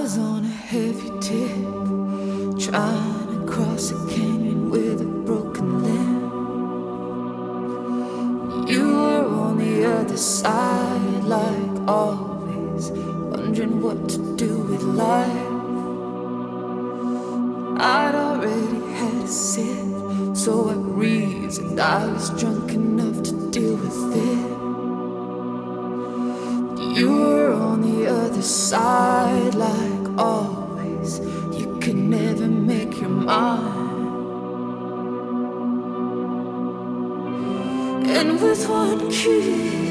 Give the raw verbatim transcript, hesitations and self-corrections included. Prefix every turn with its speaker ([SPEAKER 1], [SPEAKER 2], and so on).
[SPEAKER 1] was on a heavy tip, trying to cross a canyon with a broken limb. You were on the other side, like always, wondering what to do with life. I'd already had a sip, so I reasoned I was drunk enough to deal with it. You were on the other side, like always, you could never make your mind. And with one kiss